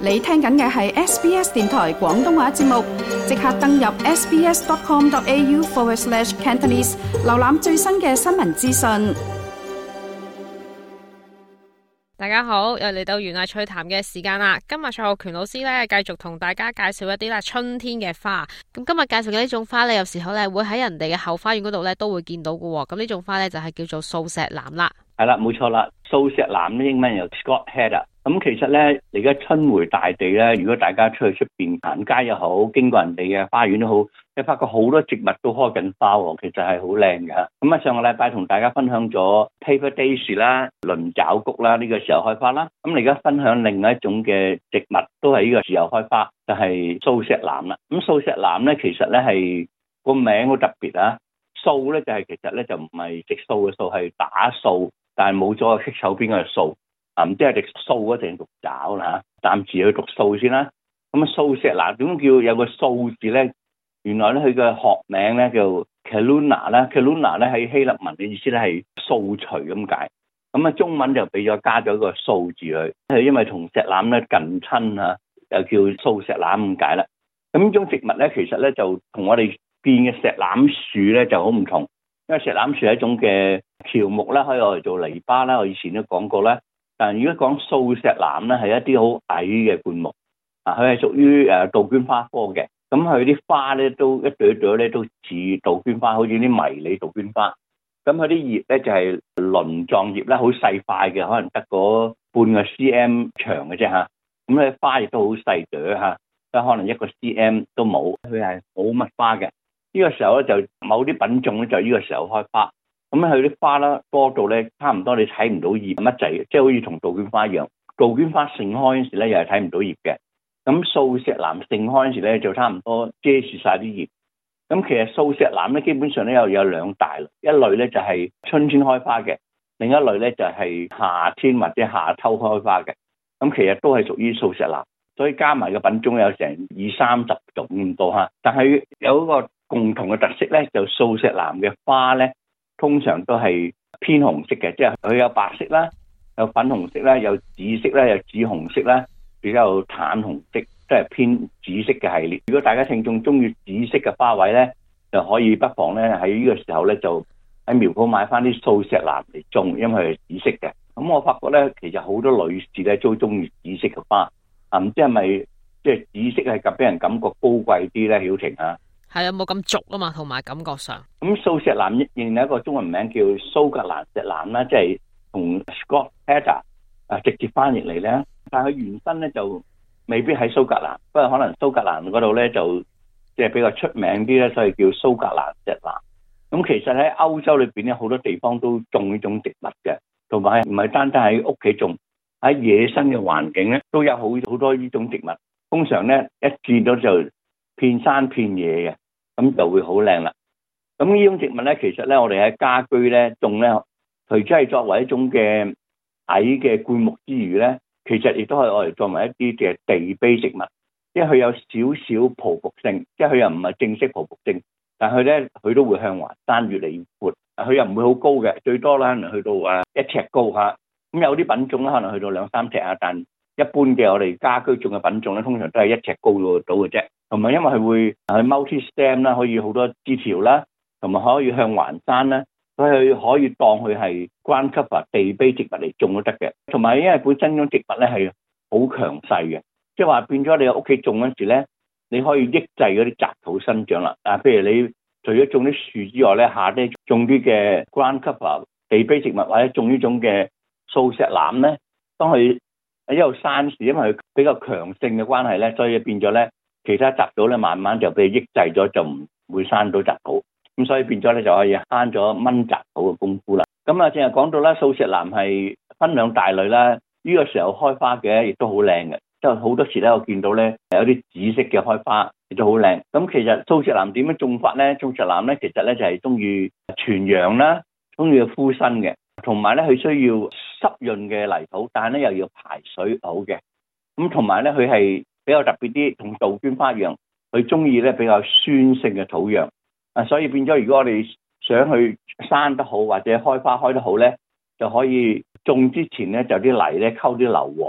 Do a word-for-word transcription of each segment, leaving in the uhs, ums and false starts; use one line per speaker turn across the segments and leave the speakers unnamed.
你聽緊嘅係 S B S 電台廣東話節目，即刻登入 sbs.com.au forward slash Cantonese， 瀏覽最新嘅新聞資訊。
大家好，又嚟到園藝趣談嘅時間啦。今日蔡浩權老師咧繼續同大家介紹一啲咧春天嘅花。咁今日介紹嘅呢種花咧，有時候咧會喺人哋嘅後花園嗰度咧都會見到嘅。咁呢種花咧就係叫做素石楠啦。
係啦，冇錯啦，素石楠咧英文有 Scotch Heather。咁其實咧，而家春回大地咧，如果大家出去出邊行街又好，經過人哋嘅花園都好，你發覺好多植物都開緊花喎，其實係好靚嘅。咁啊，上個禮拜同大家分享咗 Paper Daisy 啦、鱗爪菊啦，呢個時候開花啦。咁你而家分享另外一種嘅植物，都係呢個時候開花，就係素石楠啦。咁素石楠咧，其實咧係個名好特別啊。素咧就係其實咧就唔係植素嘅素，係打素，但係冇咗個棘手邊嘅素。啊，唔知係讀素嗰定讀爪啦嚇，暫時去讀素先啦。咁啊，素石楠點叫有個素字咧？原來咧佢嘅學名咧叫 Calluna 啦 ，Calluna 咧喺希臘文嘅意思咧係掃除咁解。咁啊，中文就俾咗加咗個素字佢，係因為同石楠咧近親嚇，又叫素石楠咁解啦。咁呢種植物咧，其實咧就同我哋見嘅石楠樹咧就好唔同，因為石楠樹係一種嘅喬木啦，可以攞嚟做籬笆啦。我以前都講過啦。但如果講素石楠咧，係一啲好矮嘅灌木，啊，佢係屬於誒杜鵑花科嘅。咁佢啲花咧都一朵一朵咧都似杜鵑花，好似啲迷你杜鵑花。咁佢啲葉咧就係鱗狀葉啦，好細塊嘅，可能得嗰半個 cm 長嘅啫嚇。咁佢花亦都好細朵嚇，即可能一個 cm 都冇。佢係好密花嘅。呢個時候咧就某啲品種咧就呢個時候開花。咁佢啲花啦多到咧差唔多你睇唔到葉乜滯，即係好似同杜鵑花一樣。杜鵑花盛開嗰時咧又係睇唔到葉嘅。咁素石楠盛開嗰時咧就差唔多遮住晒啲葉。咁其實素石楠咧基本上咧又有兩大類，一類咧就係春天開花嘅，另一類咧就係夏天或者夏秋開花嘅。咁其實都係屬於素石楠，所以加埋嘅品種有成二三十種咁多嚇。但係有一個共同嘅特色咧，就素石楠嘅花咧，通常都係偏紅色嘅，即係佢有白色啦，有粉紅色啦，有紫色啦，有紫紅色啦，比較淡紅色，即係偏紫色嘅系列。如果大家聽眾中意紫色嘅花卉咧，就可以不妨咧喺呢個時候咧就喺苗圃買翻啲素石楠嚟種，因為佢係紫色嘅。咁我發覺咧，其實好多女士咧都中意紫色嘅花，啊唔知係咪即係紫色係咁俾人感覺高貴啲咧？曉婷啊？
係啊，冇咁俗啊嘛，同埋感覺上。
咁素石楠仍然有一個中文名叫蘇格蘭石楠啦，即係同 Scotch Heather 啊直接翻譯嚟咧。但係佢原身咧就未必喺蘇格蘭，不過可能蘇格蘭嗰度咧就即係比較出名啲咧，所以叫蘇格蘭石楠。咁其實喺歐洲裏邊咧，好多地方都種呢種植物嘅，同埋唔係單單喺屋企種，喺野生嘅環境咧都有好好多呢種植物。通常咧一見到就片山片野嘅。咁就會好靚啦。咁呢種植物咧，其實咧，我哋喺家居咧種咧，除咗係作為一種嘅矮嘅灌木之餘咧，其實亦都係我哋作為一啲嘅地碑植物，因為佢有少少匍匐性，即係佢又唔係正式匍匐性，但係佢咧佢都會向橫山越嚟越闊，佢又唔會好高嘅，最多啦可能去到啊一尺高嚇。咁有啲品種咧可能去到兩三尺啊，但一般嘅我哋家居種嘅品種咧，通常都係一尺高到嘅啫。同埋因為佢會去 multi stem 啦，可以好多枝條啦，同埋可以向環山啦，所以佢可以當佢係 ground cover 地碑植物嚟種都得嘅。同埋因為本身種植物咧係好強勢嘅，即係話變咗你喺屋企種嗰時咧，你可以抑制嗰啲雜草生長啦。啊，譬如你除咗種啲樹之外咧，下啲種啲嘅 ground cover 地碑植物或者種呢種嘅素石楠咧，當佢喺度生時，因為佢比較強性嘅關係咧，所以變咗咧。其他雜草咧，慢慢就被抑制咗，就唔會生到雜草，咁所以變咗咧就可以慳咗掹雜草嘅功夫啦。咁啊，正係講到啦，素石楠係分兩大類啦。呢個時候開花嘅亦都好靚嘅，即係好多時咧，我見到咧有啲紫色嘅開花，亦都好靚。咁其實素石楠點樣種法咧？素石楠咧其實咧就係中意全陽啦，中意枯身嘅，同埋咧佢需要濕潤嘅泥土，但係咧又要排水好嘅。咁同埋咧佢係比較特別啲，同杜鵑花一樣，佢中意咧比較酸性嘅土壤啊，所以變咗如果我哋想去生得好或者開花開得好咧，就可以種之前咧就啲泥咧溝啲硫磺，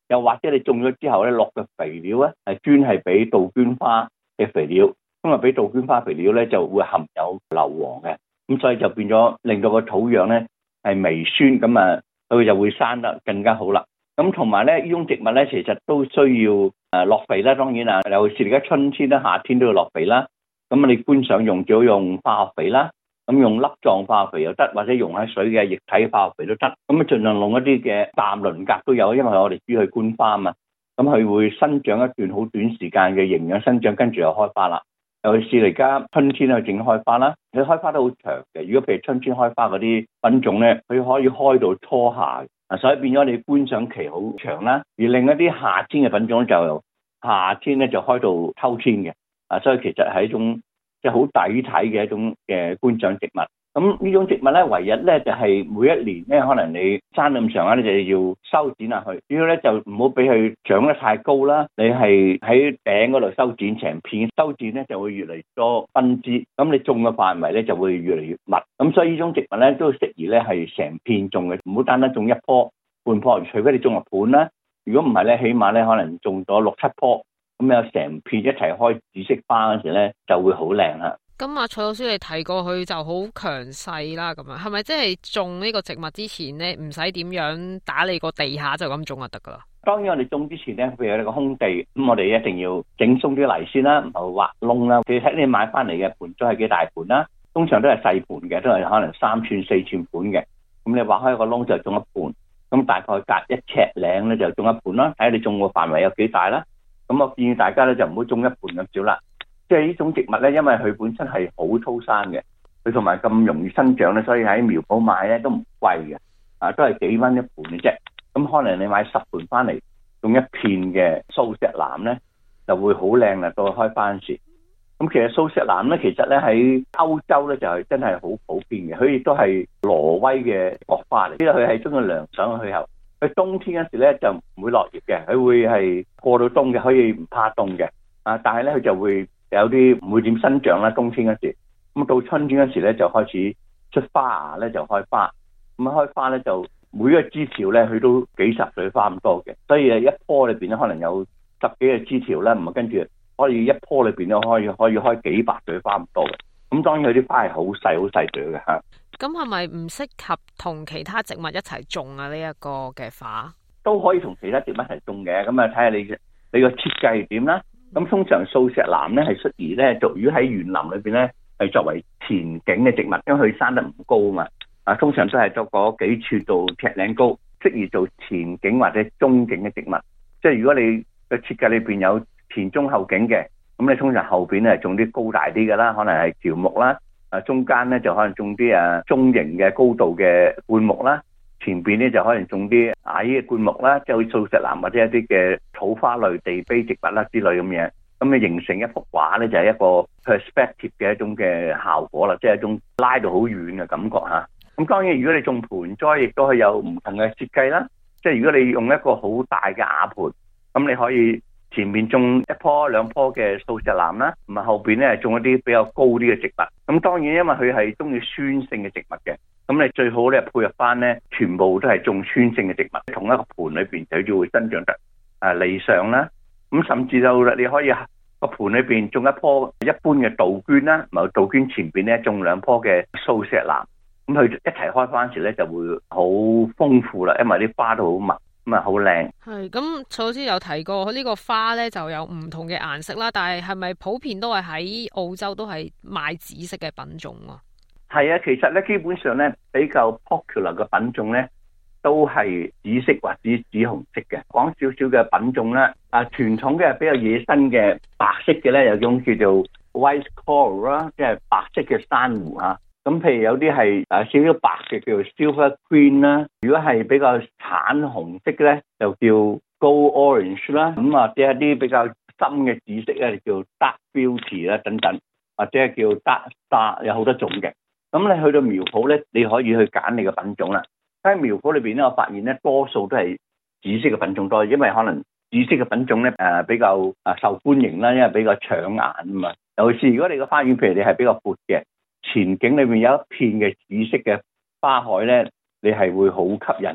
又或者你種咗之後咧落嘅肥料咧係專係俾杜鵑花嘅肥料，咁啊俾杜鵑花肥料咧就會含有硫磺嘅，咁所以就變咗令到個土壤咧係微酸，咁啊佢就會生得更加好啦。咁同埋咧呢種植物咧其實都需要誒落肥啦，當然啊，尤其是而家春天啦、夏天都要落肥啦。咁你觀賞用最好用化學肥啦，咁用粒狀化學肥又得，或者用喺水嘅液體化學肥都得。咁啊盡量用一啲嘅氮磷鉀都有，因為我哋主要去觀花啊嘛。咁佢會生長一段好短時間嘅營養生長，跟住又開花啦。尤其是而家春天去整開花啦，佢開花都好長嘅。如果譬如春天開花嗰啲品種咧，佢可以開到初夏，啊，所以變咗你觀賞期好長啦。而另一啲夏天嘅品種就夏天咧就開到秋天嘅。啊，所以其實係一種即係好抵睇嘅一種嘅觀賞植物。咁呢種植物咧，唯一咧就係每一年咧，可能你生咁上下咧，就要修剪下去。主要咧就唔好俾佢長得太高啦。你係喺頂嗰度修剪成片，修剪咧就會越嚟越多分支。咁你種嘅範圍咧就會越嚟越密。咁所以呢種植物咧都適宜咧係成片種嘅，唔好單單種一棵半棵。除非你種入盤啦，如果唔係咧，起碼咧可能種咗六七棵。咁有成片一齊開紫色花嗰時咧，就會好靚啦。
咁阿蔡老師你提過佢就好強勢啦，咁樣係咪即係種呢個植物之前咧，唔使點樣打理個地下就咁種就得噶啦？當然我哋種之前咧，譬如你個空地，咁我哋一定要整鬆啲泥先啦，唔好挖窿啦。其實睇你買翻嚟嘅盆栽係幾大盆啦，通常都係細盆嘅，都係可能三寸四寸盆嘅。咁你挖開個窿就種一盆，咁大概隔一尺零咧就種一盆啦。睇下你種個範圍有幾大啦。咁我建議大家咧就唔好種一盆咁少啦，即係呢種植物咧，因為佢本身係好粗生嘅，佢同埋咁容易生長咧，所以喺苗圃買咧都唔貴嘅，啊都係幾蚊一盆嘅啫。咁可能你買十盆翻嚟，種一片嘅素石蘭咧，就會好靚啦，到開番時。咁其實素石蘭咧，其實咧喺歐洲咧就係真係好普遍嘅，佢亦都係挪威嘅國花嚟，因為佢係中意涼爽嘅氣候。佢冬天嗰時咧就唔會落葉嘅，佢會係過到冬嘅，可以唔怕凍嘅。啊，但係咧佢就會有啲唔會點生長啦。冬天嗰時，咁到春天嗰時咧就開始出花芽咧就開花。咁開花咧就每一個枝條咧佢都幾十朵花咁多嘅，所以誒一棵裏邊咧可能有十幾個枝條啦，唔係跟住可以一棵裏邊咧可以可以開幾百朵花咁多嘅。咁當然佢啲花係好細好細朵嘅嚇。咁係咪唔適合同其他植物一齊種啊？呢一個嘅花都可以同其他植物一齊種嘅，咁啊睇下你你個設計係點啦。咁通常素石蘭咧係適宜咧，就如果喺園林裏邊咧係作為前景嘅植物，因為佢生得唔高啊嘛。啊，通常都係作嗰幾寸到尺零高，適宜做前景或者中景嘅植物。即係如果你嘅設計裏邊有前中後景嘅，咁你通常後邊咧種啲高大啲嘅啦，可能係喬木啦。啊，中間咧就可能種啲啊中型嘅高度嘅灌木啦，前邊咧就可能種啲矮嘅灌木啦，即係好似素石蘭或者一啲嘅草花類地卑植物啦之類咁嘢，咁你形成一幅畫咧就係一個 perspective 嘅一種嘅效果啦，即係一種拉到好遠嘅感覺嚇。咁當然如果你種盆栽，亦都係有唔同嘅設計啦，即係如果你用一個好大嘅瓦盆，咁你可以前面種一棵兩棵嘅素石蘭啦，咁啊後邊咧種一啲比較高啲嘅植物。咁當然因為佢係中意酸性嘅植物嘅，咁你最好咧配合翻咧，全部都係種酸性嘅植物，同一個盆裏邊就就會生長得啊理想啦。咁甚至就你可以個盆裏邊種一棵一般嘅杜鵑啦，同埋杜鵑前邊咧種兩棵嘅素石蘭，咁佢一齊開翻時咧就會好豐富啦，因為啲花都好密。咁啊，好靚。係咁，蔡老師有提過呢個花咧就有唔同嘅顏色啦，但係係咪普遍都係喺澳洲都係賣紫色嘅品種啊？係啊，其實咧基本上咧比較 popular 嘅品種咧都係紫色或者紫紅色嘅。講少少嘅品種咧，啊傳統嘅比較野生嘅白色嘅咧有種叫做 white coral 啦，即係白色嘅珊瑚啊。咁譬如有啲係誒少少白嘅叫做 silver green 啦，如果係比較橙紅色嘅咧就叫 gold orange 啦，咁或者一啲比較深嘅紫色咧就叫 dark beauty 啦等等，或者係叫 dark star， 有好多種嘅。咁你去到苗圃咧，你可以去揀你嘅品種啦。喺苗圃裏邊咧，我發現咧多數都係紫色嘅品種多，因為可能紫色嘅品種咧誒比較誒受歡迎啦，因為比較搶眼啊嘛。尤其是如果你個花園譬如你係比較闊嘅，前景裏面有一片嘅紫色嘅花海咧，你係會好吸引嘅。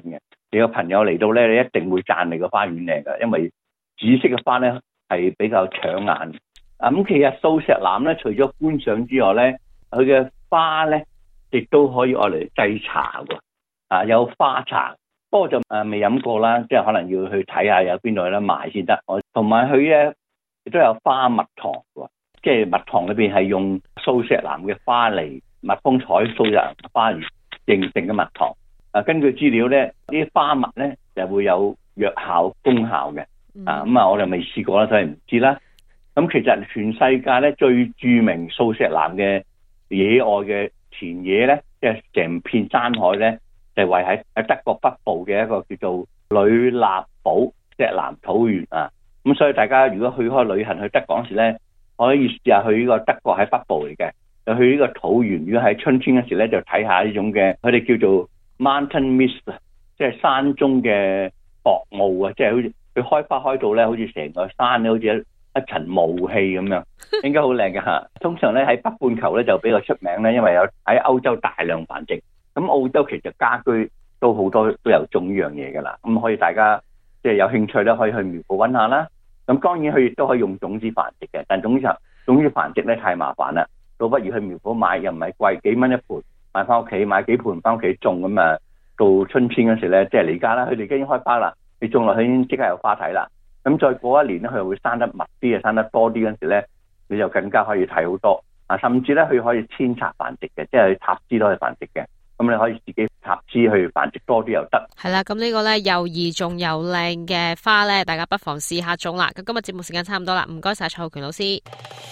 你個朋友嚟到咧，你一定會讚你個花園靚㗎，因為紫色嘅花咧係比較搶眼。啊，咁其實素石楠咧，除咗觀賞之外咧，佢嘅花咧亦都可以愛嚟製茶喎。啊，有花茶，不過就誒未飲過啦，即係可能要去睇下有邊度有得賣先得。我同埋佢咧亦都有花蜜糖喎，即係蜜糖裏邊係用素石楠嘅花嚟蜜蜂採素石楠花而形成嘅蜜糖。啊，根據資料咧，呢啲花蜜咧就會有藥效功效嘅。啊，咁啊，我哋未試過啦，所以唔知啦。咁其實全世界咧最著名素石楠嘅野外嘅田野咧，即係成片山海咧，就位喺喺德國北部嘅一個叫做呂納堡石楠草原啊。咁所以大家如果去開旅行去德國嗰時咧，可以試下去呢個德國喺北部嚟嘅，就去呢個草原。如果喺春天嗰時咧，就睇下呢種嘅，佢哋叫做 mountain mist， 即係山中嘅薄霧啊，即係好似佢開花開到咧，好似成個山咧，好似一一層霧氣咁樣，應該好靚嘅嚇。通常咧喺北半球咧就比較出名咧，因為有喺歐洲大量繁殖。咁澳洲其實家居都好多都有種呢樣嘢㗎啦。咁可以大家即係有興趣咧，可以去苗圃揾下啦。咁當然佢亦都可以用種子繁殖嘅，但總之種子繁殖咧太麻煩啦，倒不如去苗圃買，又唔係貴，幾蚊一盆。買翻屋企，買幾盆翻屋企種咁啊！到春天嗰時咧，即係嚟家啦，佢哋已經開花啦。你種落去已經即刻有花睇啦。咁再過一年咧，佢會生得密啲啊，生得多啲嗰時咧，你就更加可以睇好多啊！甚至咧，佢可以扦插繁殖嘅，即係插枝都可以繁殖嘅。咁你可以自己插枝去繁殖多啲又得。
係啦，咁呢個咧又易種又靚嘅花咧，大家不妨試下種啦。咁今日節目時間差唔多啦，唔該晒蔡浩權老師。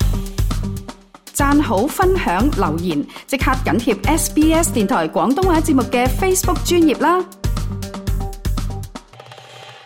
讚好、分享、留言，即刻緊貼 S B S 電台廣東話節目嘅 Facebook 專頁啦！